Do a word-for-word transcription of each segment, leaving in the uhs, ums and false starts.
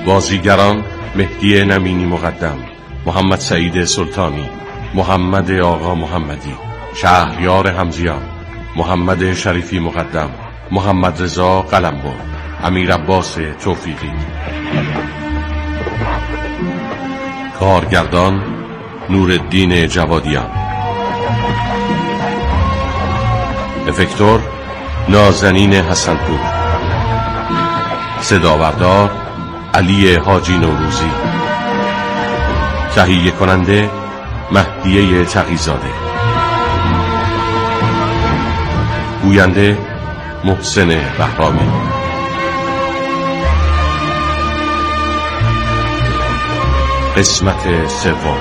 بازیگران: مهدی نمینی مقدم، محمد سعید سلطانی، محمد آقا محمدی، شهریار حمزیان، محمد شریفی مقدم، محمد رضا قلمبر، امیر عباس توفیقی. کارگردان: نورالدین جوادیان. افکتور: نازنین حسنپور. صداوردار: علی حاجی نوروزی. تهیه کننده: مهدیه تقی‌زاده. گوینده: محسن بهرامی. قسمت سوم.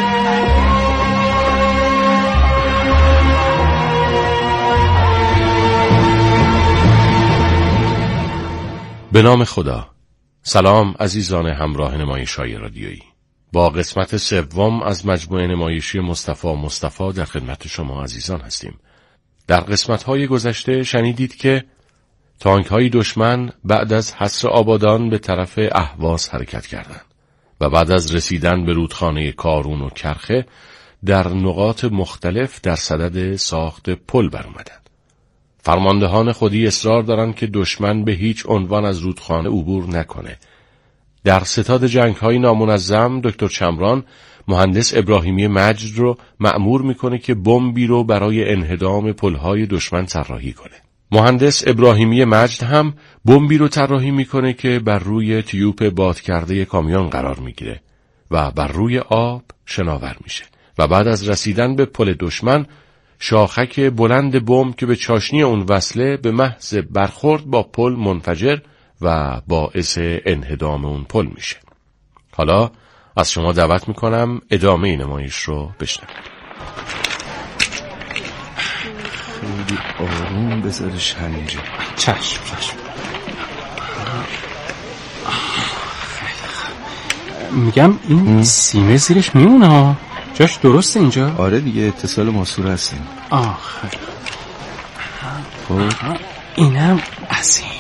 به نام خدا. سلام عزیزان همراه نمایش‌های رادیویی. با قسمت سوم از مجموعه نمایشی مصطفی مصطفی در خدمت شما عزیزان هستیم. در قسمت‌های گذشته شنیدید که تانک‌های دشمن بعد از حصر آبادان به طرف اهواز حرکت کردند و بعد از رسیدن به رودخانه کارون و کرخه در نقاط مختلف در صدد ساخت پل برآمدند. فرماندهان خودی اصرار دارند که دشمن به هیچ عنوان از رودخانه عبور نکنه. در ستاد جنگ‌های نامنظم دکتر چمران مهندس ابراهیمی مجد رو مأمور میکنه که بمبی رو برای انهدام پل‌های دشمن طراحی کنه. مهندس ابراهیمی مجد هم بمبی رو طراحی میکنه که بر روی تیوب باد کرده کامیون قرار میگیره و بر روی آب شناور میشه و بعد از رسیدن به پل دشمن شاخک بلند بمب که به چاشنی اون وصله به محض برخورد با پل منفجر و باعث انهدام اون پل میشه. حالا از شما دعوت میکنم ادامه این نمایش رو بشنوید. خیلی آروم بذارش همینجا. چشم چشم. میگم این سینه زیرش میمونه ها. جاش درسته اینجا؟ آره دیگه، اتصال ماسور هستیم. آه خیلی. اینم از این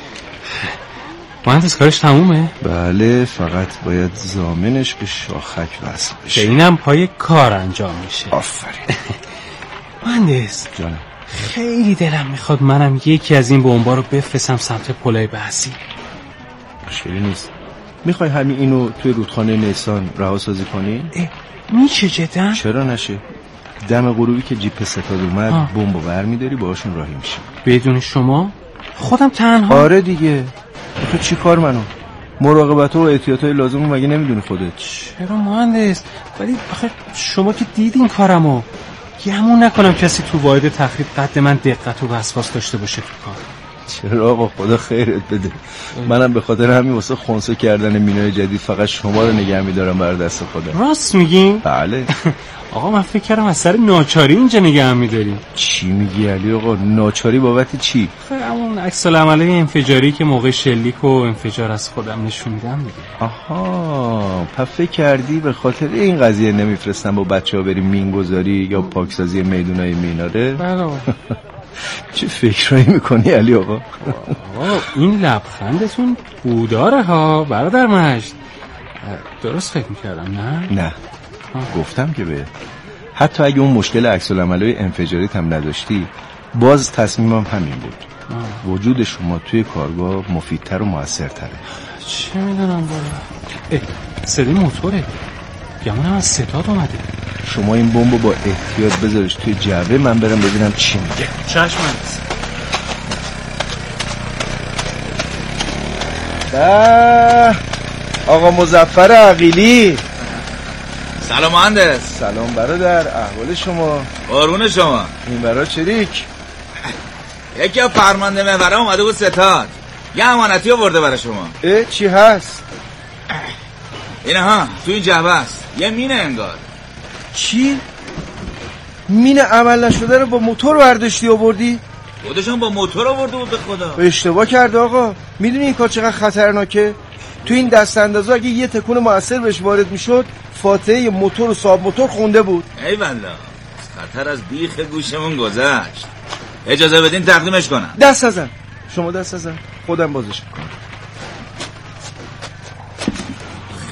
مهندس کارش تمومه؟ بله، فقط باید ضامنش به شاخک وصل بشه. اینم پای کار انجام میشه. آفرین. مهندس جانم، خیلی دلم میخواد منم یکی از این بمبا رو بفرستم سمت پلای بحثی. مشکلی نیست. میخوای همین اینو توی رودخانه نیسان رها سازی کنی؟ میشه جدا؟ چرا نشه؟ دم غروبی که جیپ ستاد اومد بمبو برمیداری باهاشون راهی میشی. بدون شما؟ خودم تنها؟ آره دیگه. آخه چی کار منو؟ مراقبت و احتیاطای لازم مگه نمیدونی خودت؟ چرا مهندس؟ ولی آخه شما که دیدین کارمو. گمون نکنم کسی تو واحد تخریب قد من دقت و وسواس داشته باشه تو کار. چرا آقا، خدا خیرت بده. منم به خاطر همین واسه خونسا کردن مینای جدید فقط شما رو نگه می‌دارم بر دست خودم. راست میگین؟ بله. آقا من فکر کردم از سر ناچاری اینجا نگه می‌داریم. چی میگی علی آقا؟ ناچاری بابت چی؟ خیلی همون عکس العمل انفجاری که موقع شلیک و انفجار از خودم نشون میدم دیگه. آها، پس فکر کردی به خاطر این قضیه نمیفرستم با بچه‌ها بریم مینگذاری یا پاکسازی میدونای میناره؟ بله. چه فکرایی میکنی علی آقا؟ آقا این لبخندتون بوداره ها برادر مجد. درست فکر میکردم نه؟ نه ها. گفتم که به حتی اگه اون مشکل عکس العملای انفجاریت هم نداشتی باز تصمیمم همین بود. آه. وجود شما توی کارگاه مفیدتر و موثرتره. چه میدونم بالا. صدای موتوره. گمونم از ستاد اومده. شما این بمبو با احتیاط بذارش توی جعبه، من برم ببینم چی میگه. چشم هست. ده آقا مظفر عقیلی. سلام مهندس. سلام برادر، احوال شما؟ قربون شما. این برا چریک؟ یکی از فرمانده محوره اومده بود ستاد، یه امانتی آورده برای شما. اه چی هست؟ اینه ها، تو این جعبه است، یه مینه انگار. چی؟ مینه عمل نشده رو با موتور برداشتی آوردی؟ خودشون با موتور آورده بود به خدا. اشتباه کرده آقا. میدونی این کار چقدر خطرناکه؟ تو این دست اندازه اگه یه تکون موثر بهش وارد میشد فاتحه موتور و صاحب موتور خونده بود. ای والله، خطر از بیخ گوشمون گذشت. اجازه بدین تقدیمش کنم. دست ازن. شما دست ازن، خودم بازش میکنم.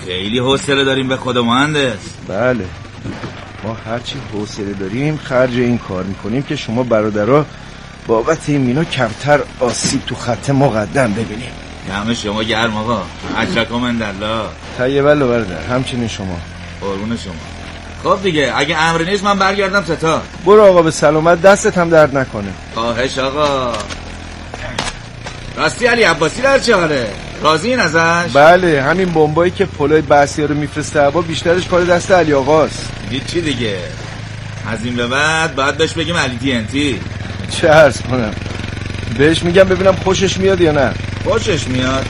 خیلی حوصله داریم به خود مهندس. بله ما هرچی حوصله داریم خرج این کار میکنیم که شما برادرها بابت این مینا کمتر آسیب تو خط مقدم ببینیم. همه شما گرم آقا. اشرکم اندالله. طیب الله برادر، همچنین شما. قربون شما. خب دیگه اگه امری نیست من برگردم ستا. برو آقا به سلامت، دستت هم درد نکنه. خواهش آقا. راستی علی عباسی در چه حاله؟ راضی این ازش؟ بله همین بمبایی که پلوی بحثی رو میفرسته هوا بیشترش کار دست علی آقاست. چی دیگه؟ از این به بعد باید بهش بگیم علی تی ان تی. چه عرض کنم بهش میگم ببینم خوشش میاد یا نه. خوشش میاد؟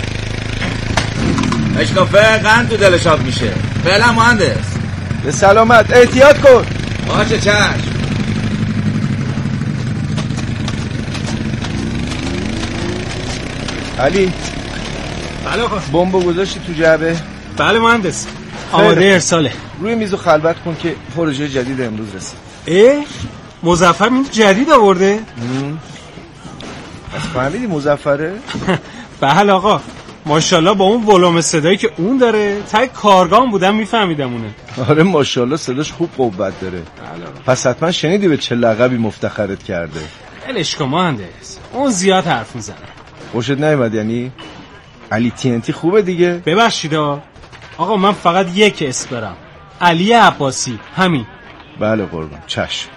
اشکافه قند تو دلش آب میشه. فعلا مهندس به سلامت، احتیاط کن. باشه چشم. علی. بله آقا. بمبو گذاشتی تو جعبه؟ بله مهندس. آماده ارساله. روی میزو خلوت کن که پروژه جدید امروز رسید. اه؟ مظفر میز جدید آورده؟ از فهمیدی مظفره؟ بله آقا. ماشاءالله با اون ولوم صدایی که اون داره تای کارگاه بودم میفهمیدم اونه. آره ماشاءالله صداش خوب قوت داره. پس حتما شنیدی به چه لقبی مفتخرت کرده. الش کن مهندس، اون زیاد حرف میزنه. خوشت نیومد یعنی؟ علی تی ان تی خوبه دیگه. ببخشید آقا من فقط یک اسم دارم، علی عباسی، همین. بله قربان چشم.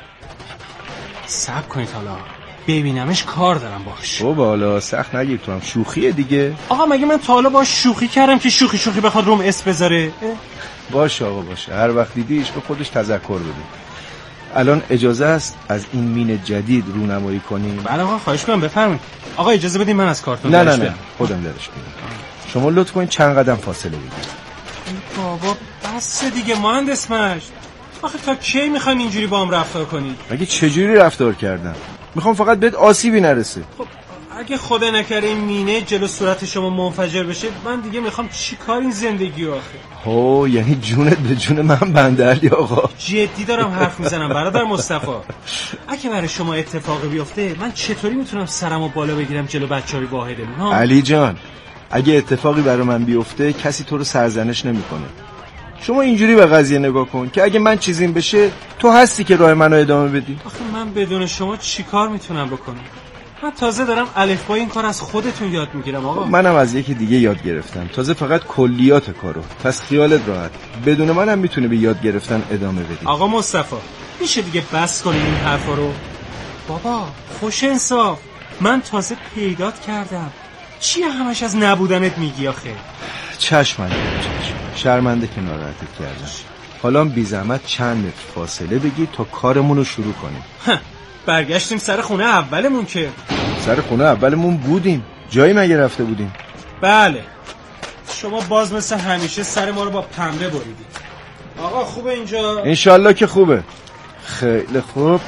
صبر کنید حالا ببینمش، کار دارم باش. خب حالا سخت نگیر، تو هم شوخیه دیگه. آقا مگه من تا حالا باش شوخی کردم که شوخی شوخی بخواد روم اسم بذاره؟ باشه آقا باشه، هر وقت دیدیش به خودش تذکر بده. الان اجازه است از این مین جدید رونمایی کنیم؟ بله آقا خواهش می‌کنم بفرمایید. آقا اجازه بدید من از کارتون نه نه نه خودم درش میارم. شما لطف کنید چند قدم فاصله بگیرید. بابا بس دیگه مهندس مشت. آخه تا کی میخواین اینجوری با هم رفتار کنید؟ مگه چجوری رفتار کردم؟ میخوام فقط بهت آسیبی نرسه. خب اگه خدا نکره این مینه جلو صورت شما منفجر بشه، من دیگه میخوام چی کار این زندگی آخه؟ هو یعنی جونت به جون من بنده علی آقا. جدی دارم حرف میزنم برادر مصطفی. اگه برای شما اتفاقی بیفته من چطوری میتونم سرمو بالا بگیرم جلو بچه‌های واحدمون ها؟ علی جان اگه اتفاقی برای من بیفته کسی تو رو سرزنش نمیکنه. شما اینجوری به قضیه نگاه کن که اگه من چیزیم بشه تو هستی که راه منو ادامه بدی. آخه من بدون شما چی کار میتونم بکنم؟ من تازه دارم الفبای این کار از خودتون یاد میگیرم آقا. منم از یکی دیگه یاد گرفتم، تازه فقط کلیات کارو. پس خیالت راحت، بدون منم میتونه به یاد گرفتن ادامه بدی. آقا مصطفی میشه دیگه بس کنین این حرفا رو؟ بابا خوش انصاف، من تازه پیدات کردم، چیه همش از نبودنت میگی آخه؟ چشم چشم، شرمنده که ناراحتت کردم. حالا بی زحمت چند متر فاصله بگی تا کارمون رو شروع کنیم. برگشتیم سر خونه اولمون که. سر خونه اولمون بودیم، جایی مگه رفته بودیم؟ بله شما باز مثل همیشه سر ما رو با پنبه بریدید. آقا خوبه اینجا؟ انشالله که خوبه. خیلی خوب.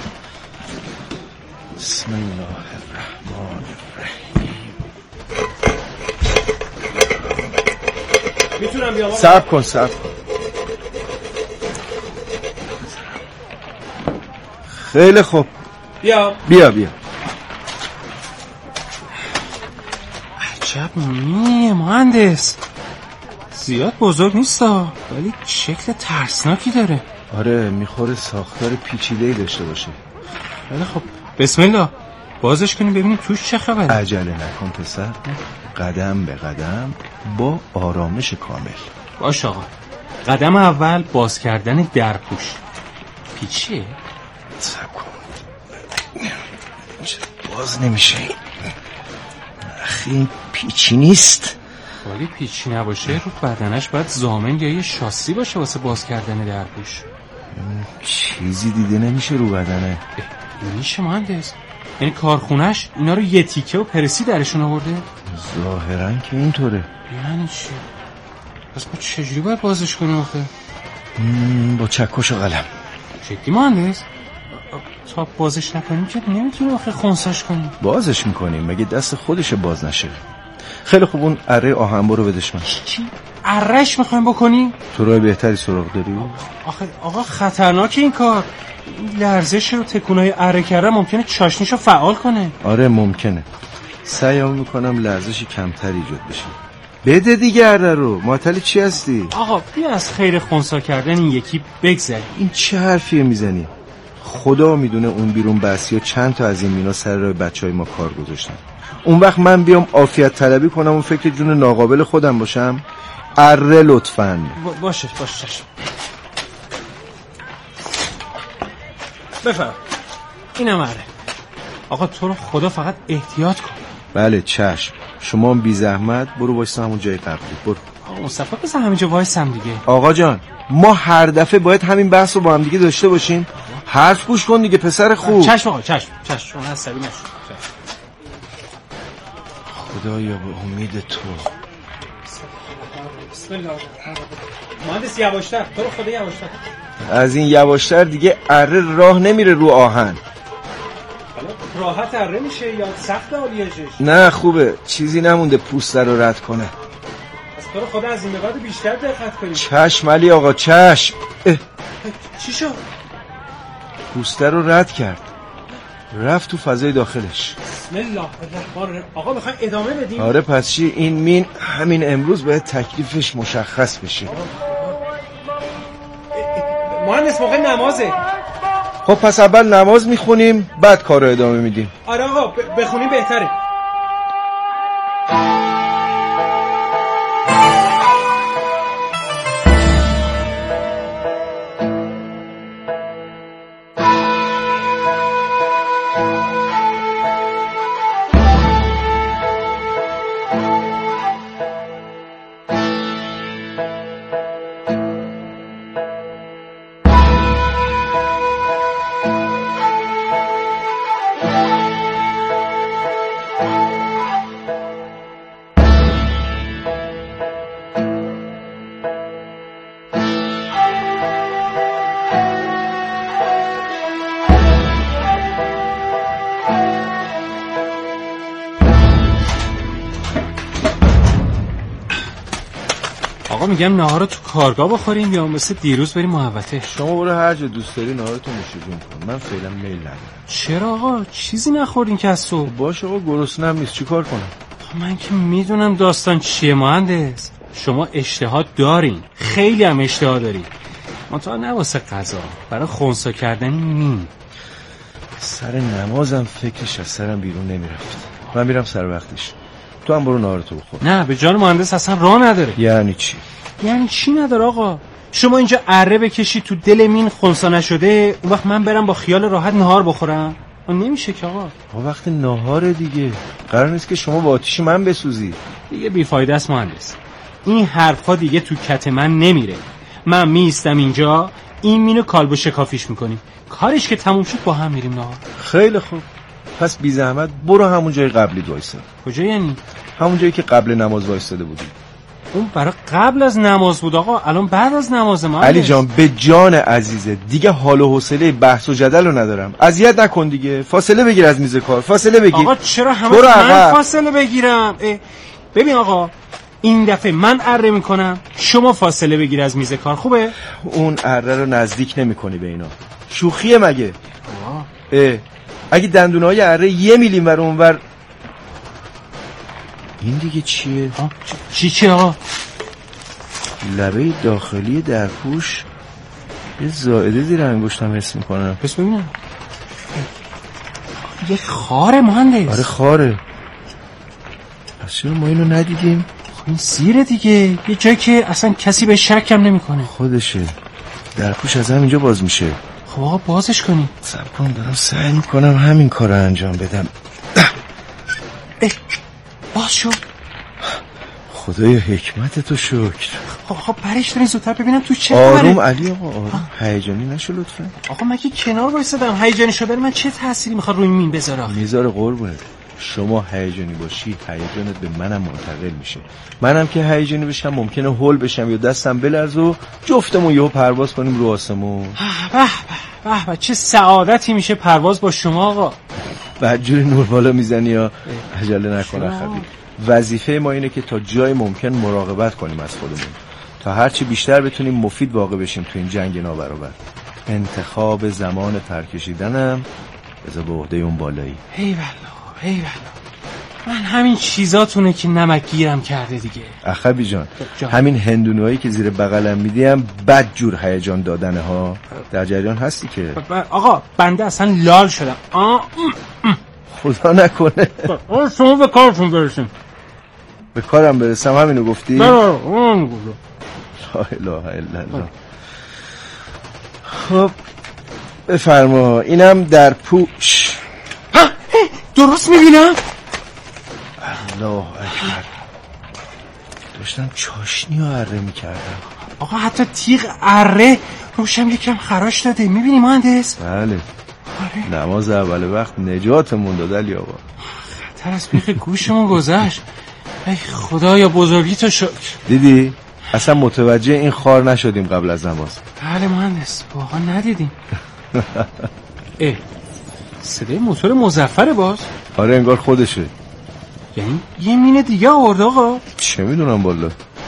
بسم الله الرحمن الرحیم. میتونم بیام؟ صبر کن صبر کن. خیلی خوب بیا بیا بیا. عجب میه مهندس، زیاد بزرگ نیستا ولی شکل ترسناکی داره. آره میخوره ساختار پیچیده‌ای داشته باشه. خیلی خب بسم الله بازش کنیم ببینیم توش چه خبره. عجله نکن پسر، قدم به قدم با آرامش کامل. باش آقا. قدم اول باز کردن درپوش. پیچیه؟ صبر کن باز نمیشه. اخی پیچی نیست. ولی پیچی نباشه رو بدنش باید ضامن یا یه شاسی باشه واسه باز کردن درپوش. چیزی دیده نمیشه رو بدنه. میشه مهندس؟ یعنی کارخونش اینا رو یه تیکه و پرسی درشون آورده؟ ظاهرا که اینطوره. یعنی چی؟ پس ما چجوری باید بازش کنیم آخه؟ با چکش و قلم. جدی مهندس؟ تا بازش نکنیم که نمیتونیم آخه خونساش کنیم. بازش میکنیم مگه دست خودش باز نشه. خیلی خوب اون اره آهنبو رو بدش من. چی؟ ارهش میخوایم بکنیم؟ تو راه بهتری سراغ داری؟ آخه آقا خطرناک این کار. لرزش و تکونای اره کردن ممکنه چاشنیشو فعال کنه. آره ممکنه. سعیام میکنم لرزشی کمتر ایجاد بشه. بده دیگه اره رو. معطل چی هستی؟ آقا بیا از خیر خونسا کردن این یکی بگذری. این چه حرفیه میزنی؟ خدا میدونه اون بیرون بسیا چند تا از این مینا سر راه بچهای ما کار گذاشتن. اون وقت من بیام عافیت طلبی کنم و فکر جون ناقابل خودم باشم؟ اره لطفاً. باشه باشه. بفرم. اینم اره. آقا تو رو خدا فقط احتیاط کن. بله چشم. شما هم بی زحمت برو وایسا همون جای قبلی. برو. آقا مصطفی بس همینجا وایسم دیگه. آقا جان ما هر دفعه باید همین بحث رو با هم دیگه داشته باشیم. حرف گوش کن دیگه پسر خوب. چشم آقا چشم چشم. شما عصبی نشو. خدایا به امید تو. بسم الله. مهندس یواشتر. تو رو خدا یواشتر. از این یواشتر دیگه اره راه نمیره رو آهن. راحت اره میشه یا سخت آلیاژش؟ نه خوبه. چیزی نمونده پوست رو رد کنه. از تو رو خدا از این به بعد بیشتر دقت کنید. چشم علی آقا چشم. اه. چی شد؟ پوست رو رد کرد. رفت تو فضای داخلش. بسم الله الرحمن الرحیم. آقا میخوای ادامه بدیم؟ آره پس چی؟ این مین همین امروز باید تکلیفش مشخص بشه. مهندس موقع نمازه. خب پس اول نماز میخونیم بعد کارو ادامه میدیم. آره آقا بخونیم بهتره. آقا میگم نهارو تو کارگاه بخوریم یا مثل دیروز بریم محوطه؟ شما برو هر جا دوست داری نهارتو نوشیجون کن. من فعلا میل ندارم. چرا آقا؟ چیزی نخوردین که از صبح؟ باشه آقا گرسنه‌ام نیست چیکار کنم؟ من که میدونم داستان چیه مهندس. شما اشتها دارین. خیلی هم اشتها دارین. منتها نه واسه غذا، برای خونسا کردن مین. سر نمازم فکرش از سرم بیرون نمیرفت. من میرم سر وقتش. تو هم برو نهارتو بخور. نه به جان مهندس اصلا راه نداره. یعنی چی؟ یعنی چی نداره آقا؟ شما اینجا اره بکشی تو دل مین خونسا نشده، اون وقت من برم با خیال راحت نهار بخورم؟ اون نمیشه که آقا. با وقت نهاره دیگه. قرار نیست که شما با آتیش من بسوزی. دیگه بیفایده است مهندس. این حرفا دیگه تو کت من نمیره. من میستم اینجا، این مینو کالبو شکافیش میکنیم. کارش که تموم شد با هم میریم نهار. خیلی خوب. پس بی زحمت برو همون جای قبلی وایسا. کجا یعنی؟ همون جایی که قبل نماز وایساده بودی. اون برای قبل از نماز بود آقا، الان بعد از نماز ما. علی جان به جان عزیزه دیگه حال و حوصله بحث و جدل رو ندارم. اذیت نکن دیگه. فاصله بگیر از میز کار. فاصله بگیر. آقا چرا همه من فاصله بگیرم؟ ببین آقا این دفعه من اره میکنم، شما فاصله بگیر از میز کار. خوبه؟ اون اره رو نزدیک نمیکنی به اینا. شوخیه مگه؟ اه اگه دندونهای اره یه میلیم ور اونور. این دیگه چیه؟ چی چی آقا؟ لبه داخلی درپوش یه زائده زیر انگشتم حس میکنم. بس ببینم. یه خاره مهندس. آره خاره. پس چرا ما اینو ندیدیم؟ این سیره دیگه، یه جایی که اصلا کسی به شک هم نمیکنه. خودشه. درپوش از همینجا باز میشه. خب آقا بازش کنی. صبر کن دارم سعی میکنم همین کار رو انجام بدم. اه باز شد. خدایا حکمت تو شکر. آقا برش دارین زودتر ببینم تو چه آروم علی آقا آروم. هیجانی نشو لطفا. آقا مگه کنار وایسادم هیجانی شدن من چه تأثیری میخواد روی مین بذاره؟ میذاره قربونت. شما هیجانی باشی هیجانت به منم منتقل میشه. منم که هیجانی بشم ممکنه هول بشم یا دستم بلرزه و جفتمون یهو پرواز کنیم رو آسمون. به به به چه سعادتی میشه پرواز با شما آقا. بدجوری نور بالا میزنی یا عجله نکن خبی. وظیفه ما اینه که تا جای ممکن مراقبت کنیم از خودمون تا هرچی بیشتر بتونیم مفید واقع بشیم تو این جنگ نابرابر. انتخاب زمان پرکشیدنم بذار به عهده اون بالایی. ای والله ای والله. من همین چیزاتونه که نمک گیرم کرده دیگه. اخوی جان, جان. همین هندونهایی که زیر بغلم میدیم بد جور هیجان دادنه ها. در جریان هستی که ب... آقا بنده اصلا لال شدم. آه. خدا نکنه. آه شما به کارتون برسیم. به کارم برسم همینو گفتی؟ نه اون گفتم. لا اله الا الله. خب بفرما اینم در پوش. ها درست میبینم؟ الله اکبر. داشتم چاشنی رو اره میکردم. آقا حتی تیغ اره روشم یکم خراش داده. میبینی مهندس؟ بله. نماز اول وقت نجاتمون داد علی آقا. خطر از بیخ گوشمون گذشت. ای خدایا بزرگی تو شکر. دیدی؟ اصلا متوجه این خار نشدیم قبل از نماز. بله مهندس واقعا ندیدیم. اه صدای موتور مظفر باز؟ آره انگار خودشه. یعنی یه مینه دیگه آورد آقا؟ چه میدونم والا.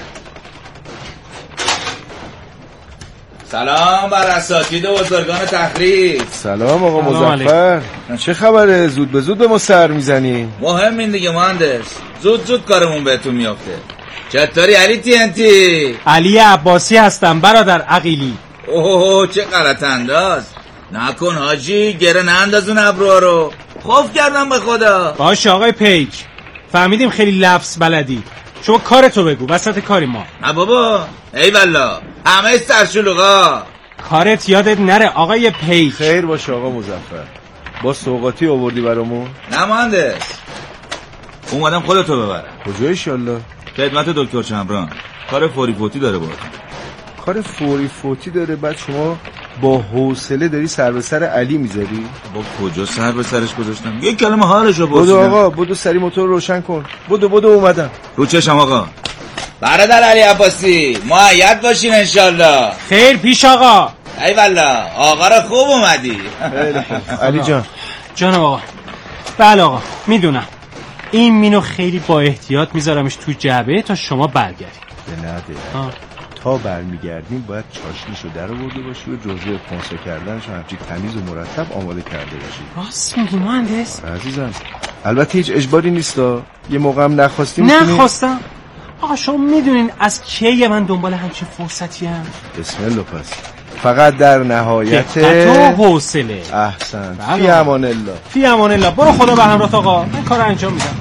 سلام بر اساتید و بزرگان تحریک. سلام آقا مظفر. چه خبره؟ زود به زود به ما سر میزنی؟ مهم این دیگه مهندس. زود زود کارمون بهتون میافته. چطوری علی تی ان تی؟ علی عباسی هستم برادر عقیلی. اوه چه غلط انداز. نکن حاجی گره نندازون ابروها رو. خوف کردم به خدا. باشه آقای پیک فهمیدیم خیلی لفظ بلدی. شما کارتو بگو وسط کاری ما. نه بابا ای والله همه سرشلوغا. کارت یادت نره آقای پیک. خیر باشه آقا مظفر. با سوغاتی آوردی برامون؟ نه مهندس اومدم خودتو ببرم. کجا ایشالله؟ خدمت دکتر چمران. کار فوری فوتی داره باید. کار فوری فوتی داره بعد شما با حوصله داری سر به سر علی میذاری؟ با کجا سر به سرش گذاشتم؟ یک کلمه حالشو پرسیدم. بدو آقا بدو سری موتور روشن کن. بدو بدو اومدم. رو چشم آقا. برادر علی عباسی معید باشین انشالله. خیر پیش آقا. ای والله آقا را خوب اومدی. علی جان. جان آقا. بله آقا میدونم. این مینو خیلی با احتیاط میذارمش تو جعبه تا شما برگردید. به نده. تا برمیگردیم باید چاشنیشو در آورده باشی و جزوه کنسو کردنش همچین تمیز و مرتب آماده کرده باشی. راست میگی مهندس؟ عزیزم البته هیچ اجباری نیستا. یه موقع هم نخواستی میتونی. نخواستم آقا شما میدونین از کی من دنبال همچین فرصتی هم. بسم الله پس فقط در نهایت دقت و حوصله. احسن. فی امان الله. فی امان الله. برو خدا به همراهت آقا. من کار انجام میدم.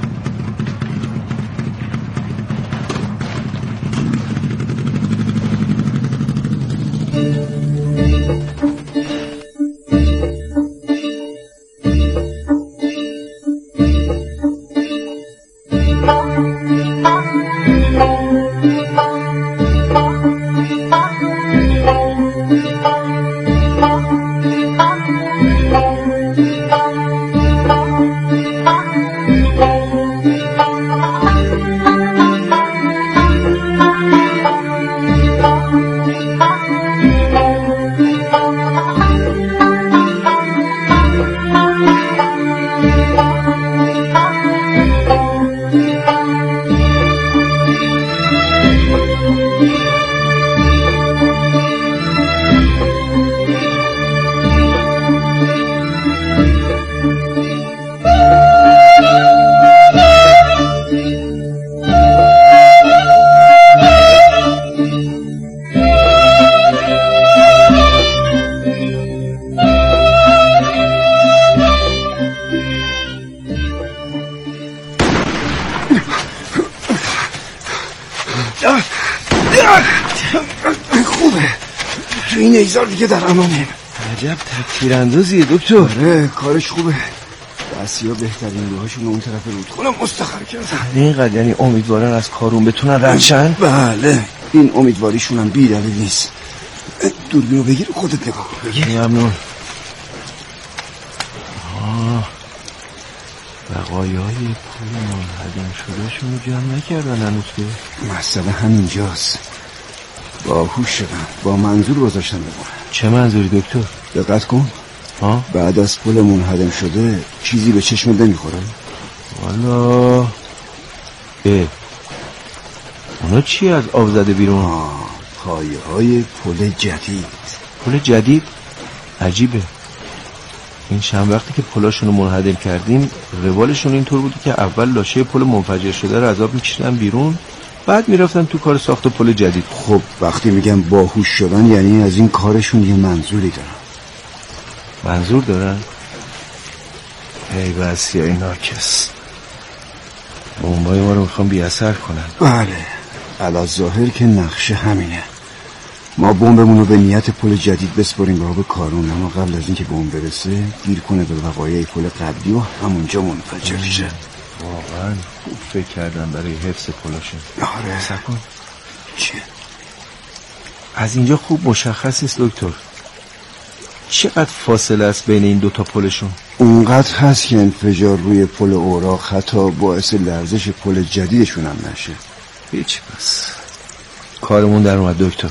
خوبه تو این ایزار دیگه در امانه. عجب تکتیراندازیه دکتر. آره کارش خوبه. دستیا بهترین روهاشون اون طرف رودخونه مستخر کردن. اینقدر یعنی امیدوارن از کارون بتونن رد شن؟ بله این امیدواریشون هم بی دلیل نیست. دوربینو بگیر خودت نگاه کن. بگیر. ممنون. بقایای پول منهدم شده شونو جمع نکردن هنوز که. مسئله همینجاست. باهوش شدن با منظور گذاشتن بگم. چه منظوری دکتر؟ دقت کن. ها؟ بعد از پل منهدم شده چیزی به چشمت نمیخوره؟ والا اه اونا چی از آب زده بیرون؟ آه پایه های پل جدید. پل جدید؟ عجیبه. این چند وقتی که پلاشون رو منهدم کردیم روالشون اینطور بودی که اول لاشه پل منفجر شده رو از آب میکشیدن بیرون، بعد میرفتن تو کار ساخت پل جدید. خب وقتی میگم باهوش شدن یعنی از این کارشون یه منظوری دارن. منظور دارن؟ ای بس یا این ناکس بمبای ما رو میخوام بی اثر کنن. بله علا ظاهر که نقشه همینه. ما بمبمون رو به نیت پل جدید بسپاریم به آب کارون، اما قبل از اینکه بمب برسه گیر کنه به وقایع پل قبلی و همونجا منفجر شه. واقعا خوب فکر کردن برای حفظ پلاشون. آره سکن چیه؟ از اینجا خوب مشخص نیست دکتر. چقدر فاصله است بین این دوتا پلشون؟ اونقدر هست که انفجار روی پل اوراق حتی باعث لرزش پل جدیدشون هم نشه. هیچ پس کارمون در اومد دکتر.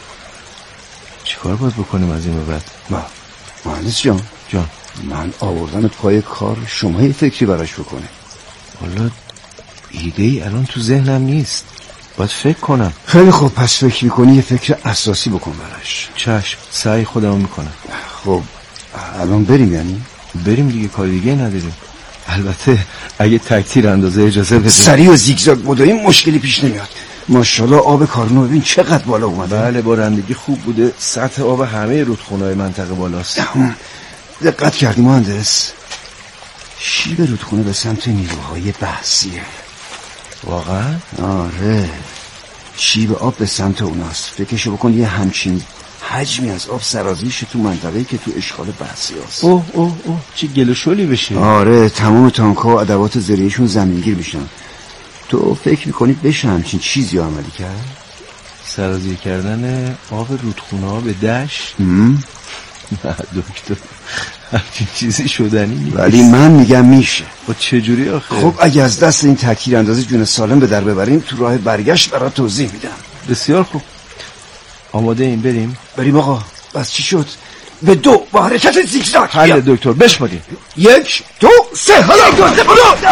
چی کار باید بکنیم از این به بعد؟ ما مهندس جان جان من آوردن پای کار شما یه فکری براش بکنه. والا ایده ای الان تو ذهنم نیست، باید فکر کنم. خیلی خوب پس فکر میکنی یه فکر اساسی بکن براش. چشم سعی خودمو میکنم. خب الان بریم یعنی؟ بریم دیگه، کار دیگه نداریم. البته اگه تکتیر اندازه اجازه بده. سریع و زیگزاگ بدویم مشکلی پیش نمیاد. ماشاءالله آب کارونو ببین چقدر بالا اومده. بله بارندگی خوب بوده، سطح آب همه رودخونه‌های منطقه بالاست. دقت کردی مهندس؟ شیب رودخونه به سمت نیروهای بحثیه. واقعا؟ آره شیب آب به سمت اوناست. فکرشو بکن یه همچین حجمی از آب سرازیرشه تو منطقه‌ای که تو اشغال بحثی هست. اوه اوه اوه چه گل و شلی بشه. آره تمام تانک‌ها و ادوات زرعیشون زمینگیر میشن. تو فکر میکنی بشه همچین چیزی عملی کرد؟ سرازیر کردن آب رودخونه‌ها به دشت؟ نه دکتر همچین چیزی شدنی نیست. ولی من میگم میشه. با چجوری آخه؟ خب اگه از دست این تکتیر اندازی جون سالم به در ببریم تو راه برگشت برات توضیح میدم. بسیار خوب آماده این بریم؟ بریم آقا. بس چی شد؟ به دو با حرکت زیگزاگ. حل دکتر بشماریم. یک دو سه. حالا دو سه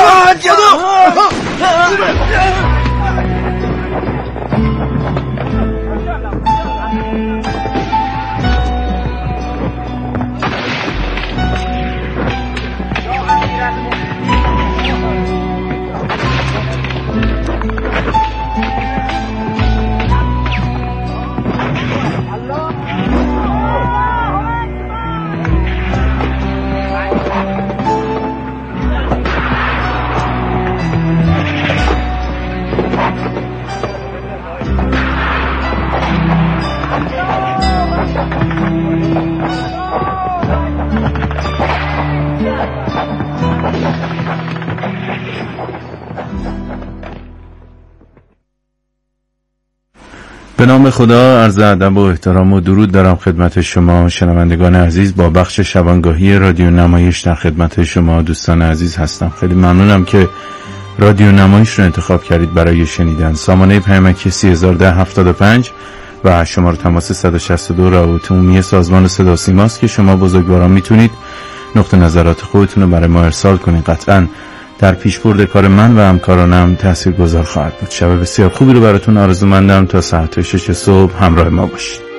به نام خدا، عرض ادب و احترام و درود دارم خدمت شما شنوندگان عزیز. با بخش شبانگاهی رادیو نمایش در خدمت شما دوستان عزیز هستم. خیلی ممنونم که رادیو نمایش رو انتخاب کردید برای شنیدن. سامانه پیامکی سه هزار و ده هفتاد و پنج و شماره تماس صد و شصت و دو روابط عمومی سازمان صدا و سیماست که شما بزرگواران میتونید نقطه نظرات خودتون رو برای ما ارسال کنید. قطعاً در پیشبرد کار من و همکارانم تاثیرگذار خواهد بود. شب بسیار خوبی رو براتون آرزومندم. تا ساعت شش صبح همراه ما باشید.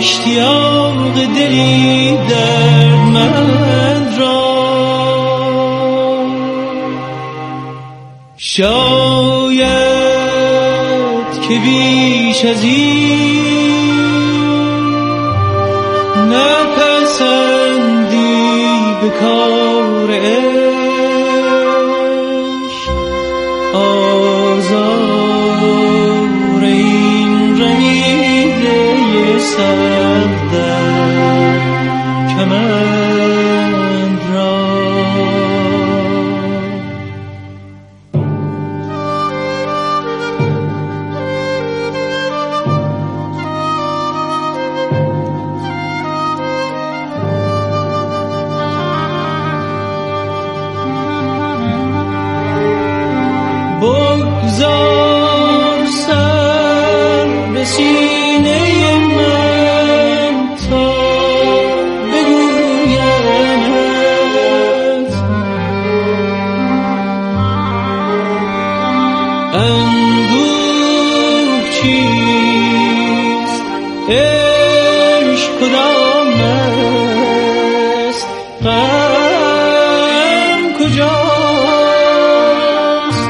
اشتیاق دلی دردمند را شاید که بیش از این نپسندی به کار عشق آزار این رمیده سر در کمند را بگذار سر به سینه من تا بگویمت اندوه چیست عشق کدام است غم کجاست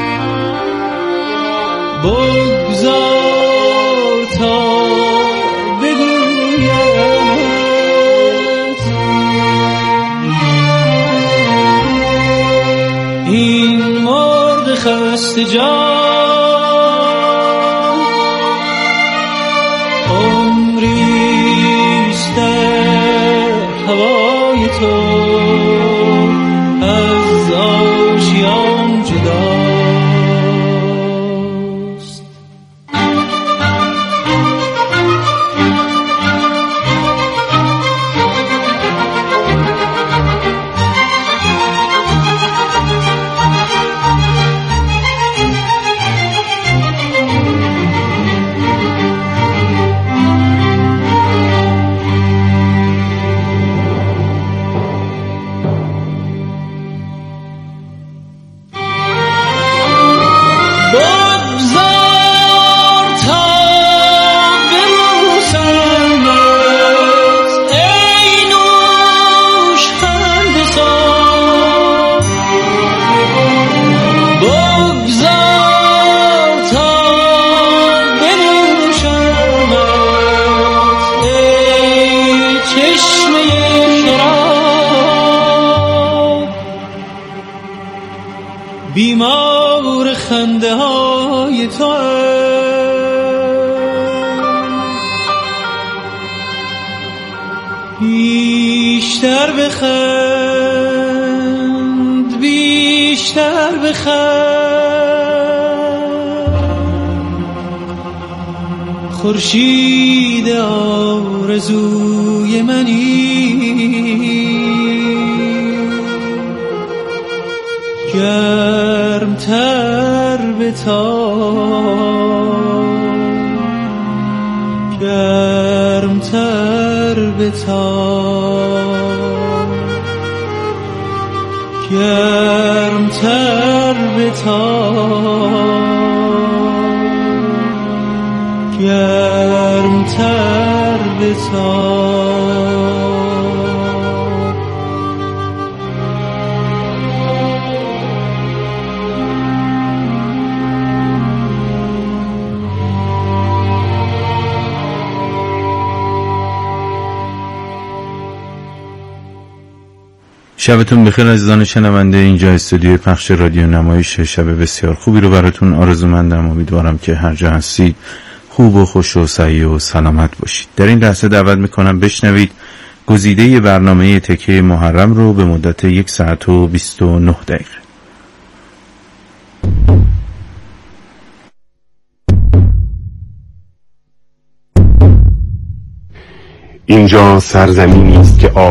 بگذار تا بگویمت این مرد خسته جان عمریست در هوای تو از آشیان جدا بیمار خنده های تو بیشتر بخند بیشتر بخند خورشید آرزوی منی گرمتر بتاب گرمتر بتاب گرمتر بتاب گرمتر بتاب شبتون بخیر عزیزان شنونده. اینجا استودیوی پخش رادیو نمایش. شب بسیار خوبی رو براتون آرزومندم. امیدوارم که هر جا هستید خوب و خوش و سعی و سلامت باشید. در این لحظه دعوت میکنم بشنوید گزیده برنامه تکه محرم رو به مدت یک ساعت و بیست و نه دقیقه. اینجا سرزمینی است که